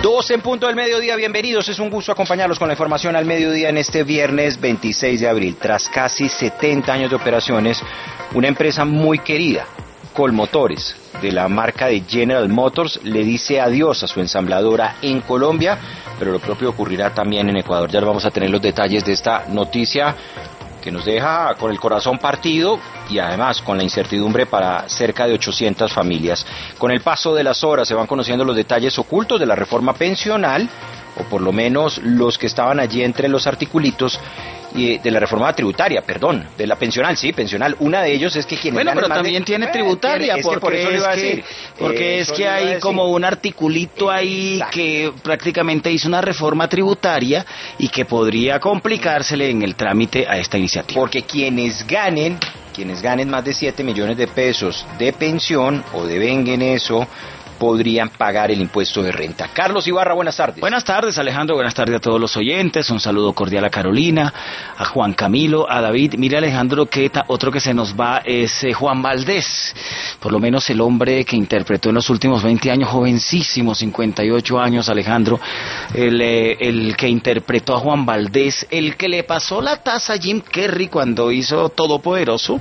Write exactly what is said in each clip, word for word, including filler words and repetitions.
Dos en punto del mediodía, bienvenidos, es un gusto acompañarlos con la información al mediodía en este viernes veintiséis de abril. Tras casi setenta años de operaciones, una empresa muy querida, Colmotores, de la marca de General Motors, le dice adiós a su ensambladora en Colombia, pero lo propio ocurrirá también en Ecuador. Ya vamos a tener los detalles de esta noticia que nos deja con el corazón partido y además con la incertidumbre para cerca de ochocientas familias. Con el paso de las horas se van conociendo los detalles ocultos de la reforma pensional, o por lo menos los que estaban allí entre los articulitos, y de la reforma tributaria, perdón, de la pensional, sí, pensional. Una de ellos es que quienes bueno, pero también de... tiene eh, tributaria, tiene, es porque que por eso es le iba a que, decir, porque eh, es que hay como un articulito ahí Exacto. que prácticamente hizo una reforma tributaria y que podría complicársele en el trámite a esta iniciativa. Porque quienes ganen, quienes ganen más de siete millones de pesos de pensión o devenguen eso, podrían pagar el impuesto de renta. Carlos Ibarra, buenas tardes. Buenas tardes, Alejandro, buenas tardes a todos los oyentes, un saludo cordial a Carolina, a Juan Camilo, a David. Mira, Alejandro, que ta, otro que se nos va es eh, Juan Valdés, por lo menos el hombre que interpretó en los últimos veinte años, jovencísimo, cincuenta y ocho años, Alejandro, el, eh, el que interpretó a Juan Valdés, el que le pasó la taza a Jim Carrey cuando hizo Todopoderoso.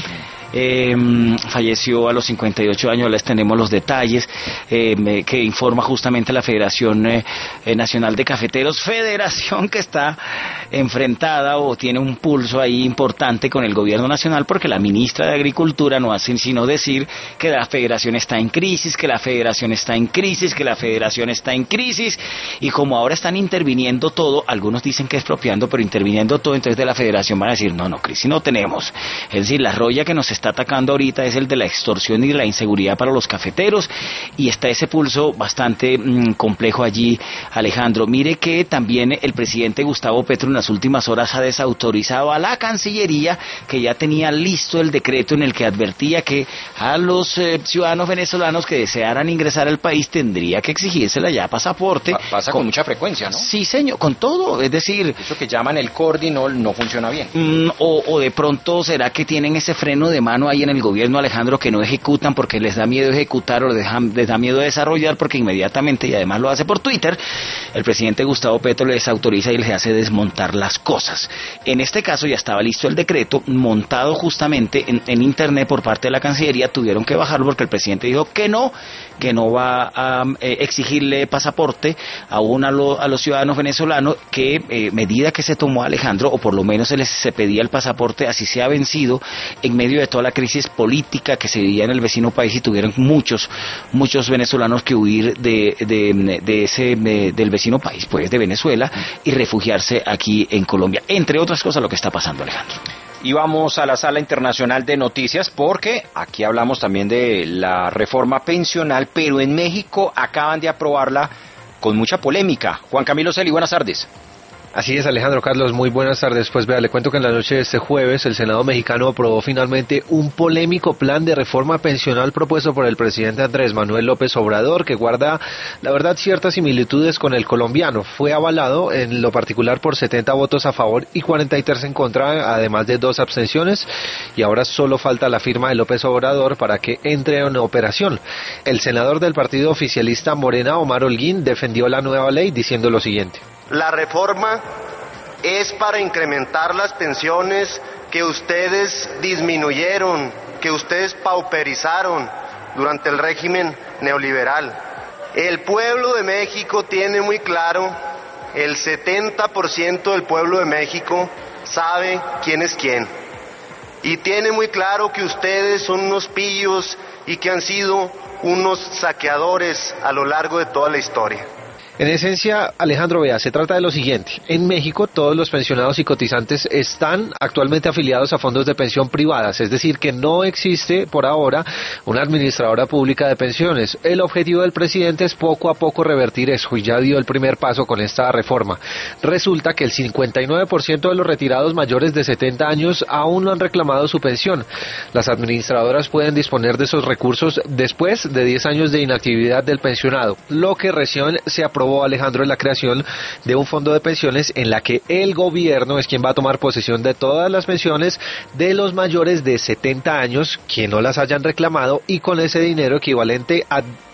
Eh, falleció a los cincuenta y ocho años, les tenemos los detalles eh, me, que informa justamente la Federación eh, Nacional de Cafeteros, federación que está enfrentada o tiene un pulso ahí importante con el gobierno nacional, porque la ministra de Agricultura no hace sino decir que la federación está en crisis, que la federación está en crisis, que la federación está en crisis, y como ahora están interviniendo todo, algunos dicen que expropiando, pero interviniendo todo, entonces de la federación van a decir, no, no, crisis no tenemos, es decir, la roya que nos está está atacando ahorita es el de la extorsión y la inseguridad para los cafeteros, y está ese pulso bastante mmm, complejo allí, Alejandro. Mire que también el presidente Gustavo Petro en las últimas horas ha desautorizado a la Cancillería, que ya tenía listo el decreto en el que advertía que a los eh, ciudadanos venezolanos que desearan ingresar al país tendría que exigírsela ya pasaporte. Pa pasa con, con mucha frecuencia, ¿no? Sí, señor, con todo, es decir... Eso que llaman el cordi no, no funciona bien. Mmm, o, o de pronto será que tienen ese freno de mano ahí en el gobierno, Alejandro, que no ejecutan porque les da miedo ejecutar o les, dejan, les da miedo desarrollar, porque inmediatamente, y además lo hace por Twitter, el presidente Gustavo Petro les autoriza y les hace desmontar las cosas. En este caso ya estaba listo el decreto, montado justamente en, en internet por parte de la Cancillería, tuvieron que bajarlo porque el presidente dijo que no, que no va a eh, exigirle pasaporte aún a, lo, a los ciudadanos venezolanos, que eh, medida que se tomó, Alejandro, o por lo menos se les se pedía el pasaporte, así se ha vencido en medio de toda la crisis política que se vivía en el vecino país, y tuvieron muchos, muchos venezolanos que huir de, de, de ese, de, del vecino país, pues de Venezuela, y refugiarse aquí en Colombia, entre otras cosas lo que está pasando, Alejandro. Y vamos a la sala internacional de noticias, porque aquí hablamos también de la reforma pensional, pero en México acaban de aprobarla con mucha polémica. Juan Camilo Celi, buenas tardes. Así es, Alejandro, Carlos, muy buenas tardes. Pues vea, le cuento que en la noche de este jueves el Senado mexicano aprobó finalmente un polémico plan de reforma pensional propuesto por el presidente Andrés Manuel López Obrador, que guarda, la verdad, ciertas similitudes con el colombiano. Fue avalado en lo particular por setenta votos a favor y cuarenta y tres en contra, además de dos abstenciones, y ahora solo falta la firma de López Obrador para que entre en operación. El senador del partido oficialista Morena, Omar Holguín, defendió la nueva ley diciendo lo siguiente. La reforma es para incrementar las pensiones que ustedes disminuyeron, que ustedes pauperizaron durante el régimen neoliberal. El pueblo de México tiene muy claro, el setenta por ciento del pueblo de México sabe quién es quién. Y tiene muy claro que ustedes son unos pillos y que han sido unos saqueadores a lo largo de toda la historia. En esencia, Alejandro, vea, se trata de lo siguiente. En México, todos los pensionados y cotizantes están actualmente afiliados a fondos de pensión privadas, es decir, que no existe por ahora una administradora pública de pensiones. El objetivo del presidente es poco a poco revertir eso, y ya dio el primer paso con esta reforma. Resulta que el cincuenta y nueve por ciento de los retirados mayores de setenta años aún no han reclamado su pensión. Las administradoras pueden disponer de esos recursos después de diez años de inactividad del pensionado, lo que recién se aprobó, Alejandro, en la creación de un fondo de pensiones en la que el gobierno es quien va a tomar posesión de todas las pensiones de los mayores de setenta años que no las hayan reclamado, y con ese dinero equivalente a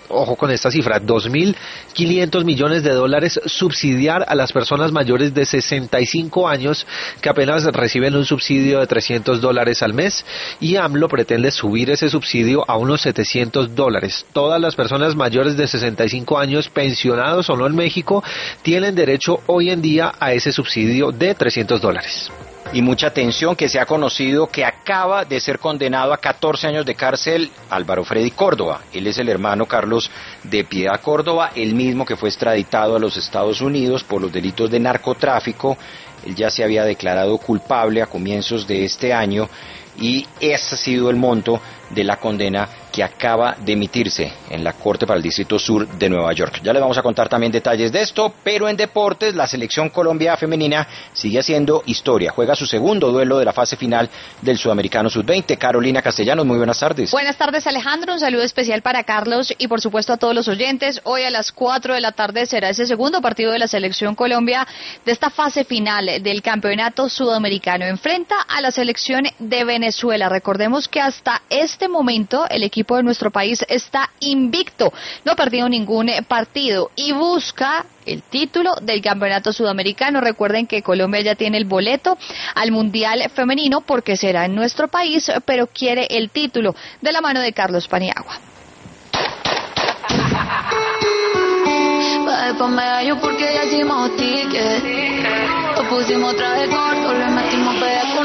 ojo con esta cifra, dos mil quinientos millones de dólares subsidiar a las personas mayores de sesenta y cinco años que apenas reciben un subsidio de trescientos dólares al mes, y AMLO pretende subir ese subsidio a unos setecientos dólares. Todas las personas mayores de sesenta y cinco años, pensionados o no en México, tienen derecho hoy en día a ese subsidio de trescientos dólares. Y mucha atención, que se ha conocido que acaba de ser condenado a catorce años de cárcel Álvaro Freddy Córdoba. Él es el hermano Carlos de Piedad Córdoba, el mismo que fue extraditado a los Estados Unidos por los delitos de narcotráfico. Él ya se había declarado culpable a comienzos de este año y ese ha sido el monto de la condena que acaba de emitirse en la Corte para el Distrito Sur de Nueva York. Ya les vamos a contar también detalles de esto, pero en deportes la selección Colombia femenina sigue haciendo historia. Juega su segundo duelo de la fase final del Sudamericano sub veinte. Carolina Castellanos, muy buenas tardes. Buenas tardes, Alejandro. Un saludo especial para Carlos y por supuesto a todos los oyentes. Hoy a las cuatro de la tarde será ese segundo partido de la selección Colombia de esta fase final del Campeonato Sudamericano. Enfrenta a la selección de Venezuela. Recordemos que hasta este momento el equipo de nuestro país está invicto, no ha perdido ningún partido y busca el título del Campeonato Sudamericano. Recuerden que Colombia ya tiene el boleto al Mundial Femenino porque será en nuestro país, pero quiere el título de la mano de Carlos Paniagua. Porque ya hicimos ticket, lo pusimos traje corto, le metimos